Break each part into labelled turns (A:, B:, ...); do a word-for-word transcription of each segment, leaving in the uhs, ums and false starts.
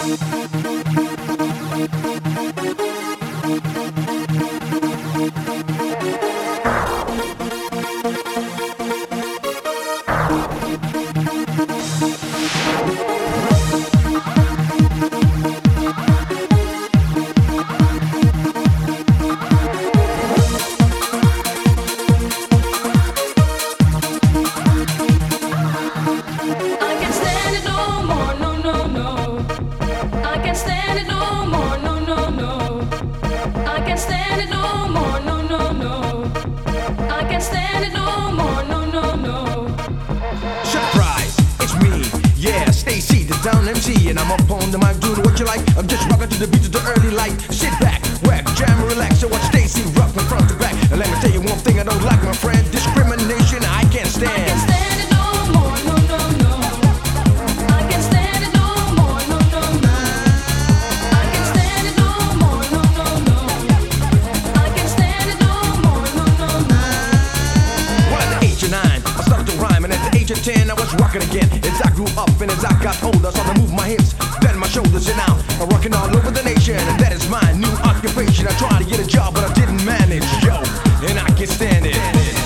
A: Down M C and I'm up on the mic doing what you like. I'm just rocking to the beat of the early light. Sit back, whack, jam, and relax. So watch Stacy rock from front to back. And let me tell you one thing I don't like, my friend. Discrimination I can't stand.
B: I can't stand it no more, no, no, no. I can't stand it no more, no, no, no. I can't stand it no more, no, no, no. I can't stand it no more, no, no, no.
A: Well, at the age of nine, I started to rhyme, and at the age of ten, I was rocking again. As I grew up and as I got older, I started to move my hips, then my shoulders, and now I'm rocking all over the nation, and that is my new occupation. I tried to get a job, but I didn't manage, yo, and I can't stand it.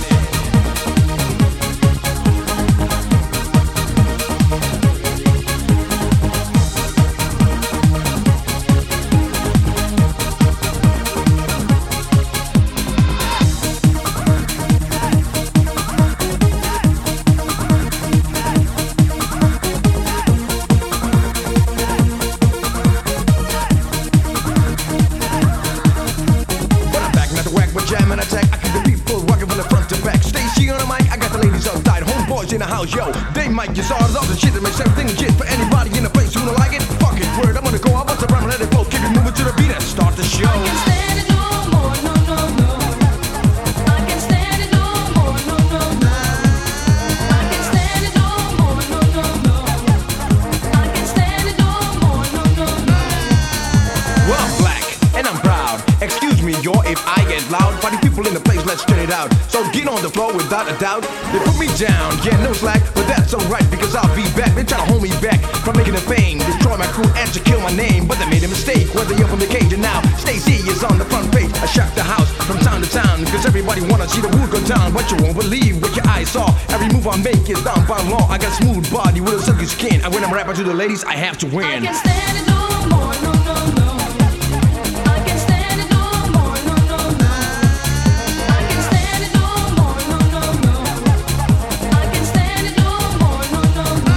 A: Jam and attack, I keep the people rocking from the front to back. Stacy on the mic, I got the ladies outside. Homeboys in the house, yo, they might get started off the shit that makes everything legit. For anybody in the place who don't like it, fuck it, word. I'm gonna go out, bust around and let it flow. Keep it moving to the beat and start the show.
B: I can't stand it no more, no, no, no. I can't stand it no more, no, no, no. I can't stand it no more, no, no, no. I can't stand it no more, no, no, no.
A: Well, I'm black and I'm proud. Excuse me, yo, if I get loud. Party people in the place, let's turn it out. So get on the floor without a doubt. They put me down, yeah, no slack, but that's alright because I'll be back. They try to hold me back from making a fame, destroy my crew and to kill my name. But they made a mistake when they opened the cage, and now Stacy is on the front page. I shock the house from town to town because everybody wanna see the wood go down. But you won't believe what your eyes saw. Every move I make is down by law. I got smooth body with a silky skin, and when I'm rapping to the ladies, I have to win.
B: I can't stand it no more, no, no, no. I can't stand it no more, no, no, no. I can't stand it no more, no, no, no. I can't stand it no more, no, no, no.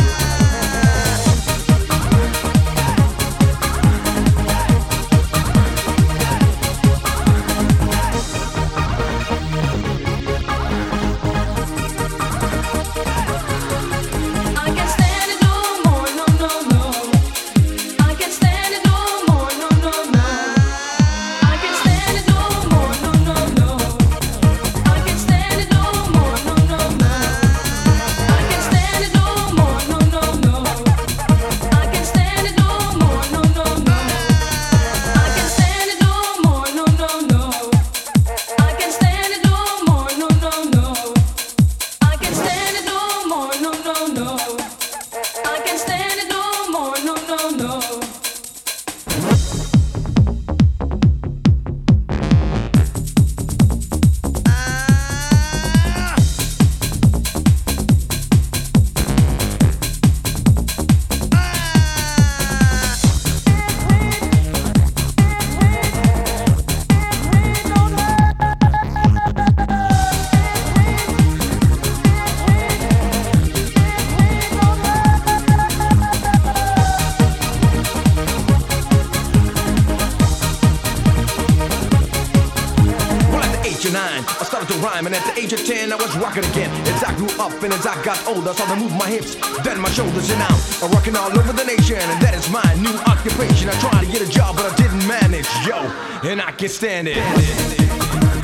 B: I can't stand it no more, no, no, no. I can't stand it no more, no, no, no. I can't stand it no more, no, no, no. I can't stand it no more, no, no, no. I can't stand it no more, no, no, no. I can't stand it no more, no, no, no. I can't stand it no more, no, no, no. I can't stand it no more, no, no, no. I can't stand it no more, no, no, no. I can't stand it no more, no, no, no.
A: Nine, I started to rhyme, and at the age of ten, I was rocking again. As I grew up and as I got older, I started to move my hips, then my shoulders, and now I'm rocking all over the nation, and that is my new occupation. I tried to get a job, but I didn't manage, yo, and I can't stand it.